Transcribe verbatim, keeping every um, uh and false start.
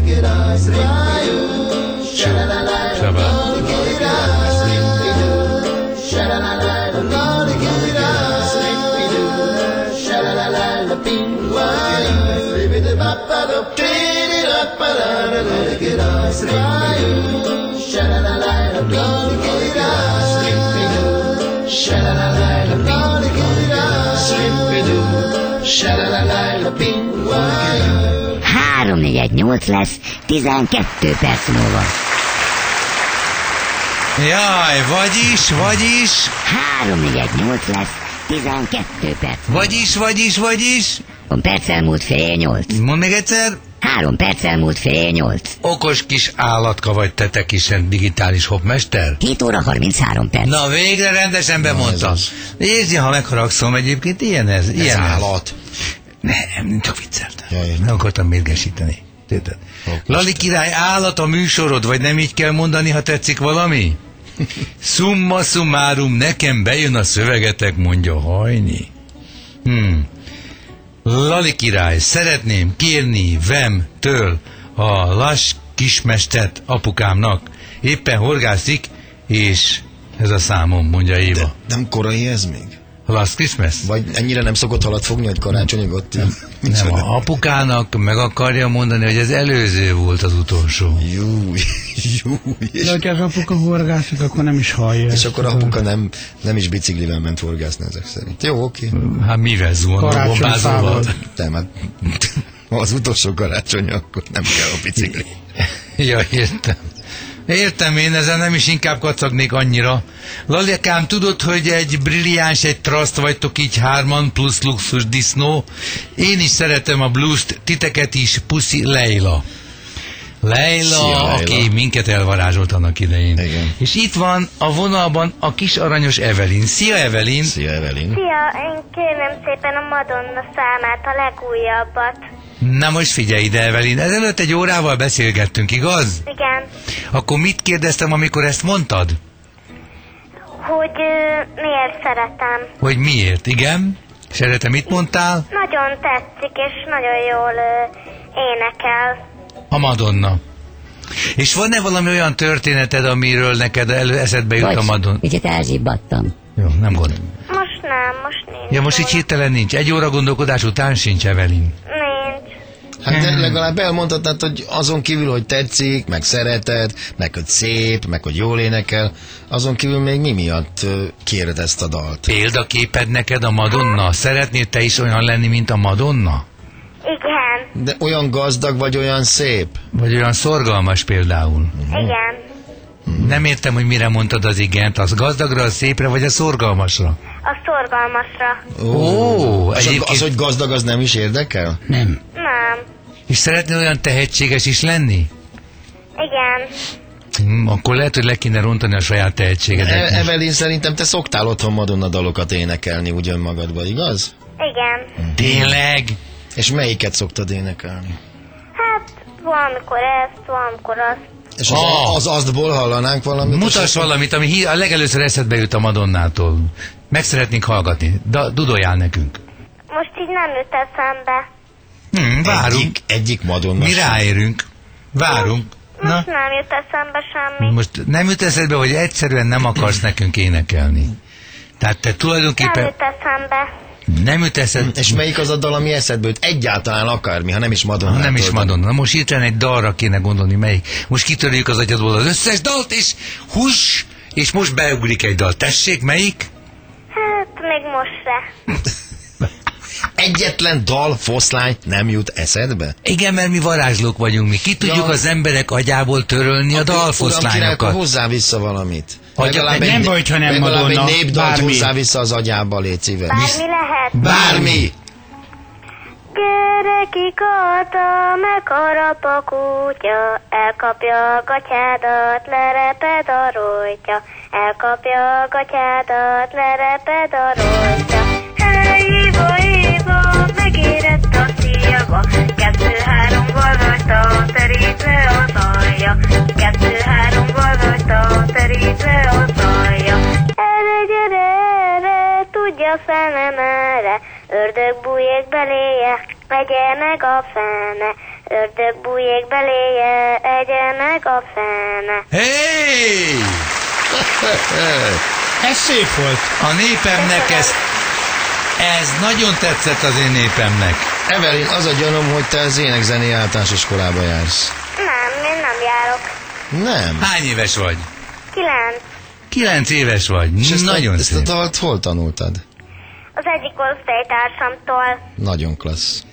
három négy egy nyolc lesz, tizenkettő perc múlva. Jaj, vagyis, vagyis... három négy egy nyolc lesz, tizenkettő perc múlva. Vagyis, vagyis, vagyis... Három perc elmúlt fél nyolc. Mondd még egyszer. Három perc elmúlt fél nyolc. Okos kis állatka vagy te, te kis digitális hopmester. hét óra harminchárom perc. Na végre rendesen bemondta. Érzi, ha megharagszom, egyébként ilyen ez. Ez ilyen állat. Nem, csak vicceltem. Jaj. Nem akartam mérgesíteni. Érted? Lali király, állat a műsorod, vagy nem így kell mondani, ha tetszik valami? Summa summarum, nekem bejön a szövegetek, mondja Hajni. Hmm. Lali király, szeretném kérni Vem-től a lass kismestert apukámnak. Éppen horgászik, és ez a számom, mondja Éva. De nem korai ez még? Last Christmas? Vagy ennyire nem szokott halat fogni, hogy karácsonyig ott? Nem, nem a apukának meg akarja mondani, hogy ez előző volt az utolsó. Júj, júj. De hogyha az apuka horgászik, akkor nem is hallja. És akkor apuka nem, nem is biciklivel ment horgászni ezek szerint. Jó, oké. Hát mivel zuhanó bombázóval? Nem, hát az utolsó karácsony, akkor nem kell a bicikli. Ja, értem. Értem, én ezen nem is inkább kacagnék annyira. Lalikám, tudod, hogy egy brilliáns, egy traszt vagytok így hárman, plusz luxus disznó. Én is szeretem a blues-t, titeket is, puszi Leila. Leila, Szia, Leila, aki minket elvarázsolt annak idején. Igen. És itt van a vonalban a kis aranyos Evelyn. Szia, Evelyn! Szia, Evelyn! Szia, én kérem szépen a Madonna számát, a legújabbat. Na most figyelj ide, Evelyn, ezelőtt egy órával beszélgettünk, igaz? Igen. Akkor mit kérdeztem, amikor ezt mondtad? Hogy ö, miért szeretem. Hogy miért, igen? Szeretem, mit mondtál? Nagyon tetszik, és nagyon jól ö, énekel. A Madonna. És van-e valami olyan történeted, amiről neked elő eszedbe jut a Madonna? Kicsit elzsibbadtam. Jó, nem gond. Most nem, most nincs. Ja, most így hirtelen nincs. Egy óra gondolkodás után sincs, Evelyn. Nincs. Hát de legalább elmondhatnád, hogy azon kívül, hogy tetszik, meg szereted, meg hogy szép, meg hogy jól énekel, azon kívül még mi miatt ö, kéred ezt a dalt? Példaképed neked a Madonna? Szeretnéd te is olyan lenni, mint a Madonna? Igen. De olyan gazdag vagy olyan szép? Vagy olyan szorgalmas például? Igen. Nem értem, hogy mire mondtad az igent. Az gazdagra, a szépre, vagy a szorgalmasra? A szorgalmasra. Ó, az, egyébként... az, hogy gazdag, az nem is érdekel? Nem. Nem. És szeretnél olyan tehetséges is lenni? Igen. Hm, akkor lehet, hogy le kéne rontani a saját tehetségedet. E- Evelyn, szerintem te szoktál otthon Madonna dalokat énekelni úgy önmagadba, igaz? Igen. Tényleg? És melyiket szoktad énekelni? Hát, valamikor ezt, valamikor azt. És az, Ah. az asztból hallanánk valamit? Mutass valamit, ami hi- a legelőször eszedbe jut a Madonnától. Meg szeretnénk hallgatni. Da- dudoljál nekünk. Most így nem jut eszembe. Hm, várunk. Egyik, egyik Madonna. Mi ráérünk. Várunk. Na, Most nem jut eszembe semmi. most nem jut eszedbe, hogy egyszerűen nem akarsz nekünk énekelni. Tehát te Nem tulajdonképpen jut eszembe. nem jut eszedbe. És melyik az a dal, ami eszedbe jut? Egyáltalán akármi, ha nem is Madonna. Nem is Madonna. Na most hirtelen egy dalra kéne gondolni, melyik. Most kitörjük az agyadból az összes dalt, és hús, és most beugrik egy dal. Tessék, melyik? Hát, még most se. Egyetlen dal, foszlány nem jut eszedbe? Igen, mert mi varázslók vagyunk mi. Ki tudjuk Ja. az emberek agyából törölni a Uram, király, akkor dalfoszlányokat. hozzá vissza valamit. Adja- Legalább nem egy- baj, ha nem legalább Madonna, egy népdalt bármi. hozzá vissza az agyába, légy szíves. Bármi lehet. Bármi! Gerekikata, megharap a kutya, elkapja a gatyádat, lereped a rojtja. Elkapja a gatyádat, lereped a rojtja. Hey, Éva, Éva, megérett a szilva, kettő-három varrajta, terít le az alja. Kettő-három varrajta, terít le az alja. Erre, gyere, erre, tudja fel nem erre, ördög bújék beléje, megye meg a fene, ördög bújjék beléje, egye meg a fene. Hey! Ez szép volt. A népemnek ez, ez nagyon tetszett az én népemnek. Evelyn, az a gyanom, hogy te az énekzeni általános iskolába jársz. Nem, én nem járok. Nem. Hány éves vagy? Kilenc. Kilenc éves vagy. És ezt Nagyon a, ezt a szép. dalt hol tanultad? Az egyik osztálytársamtól. Nagyon klassz.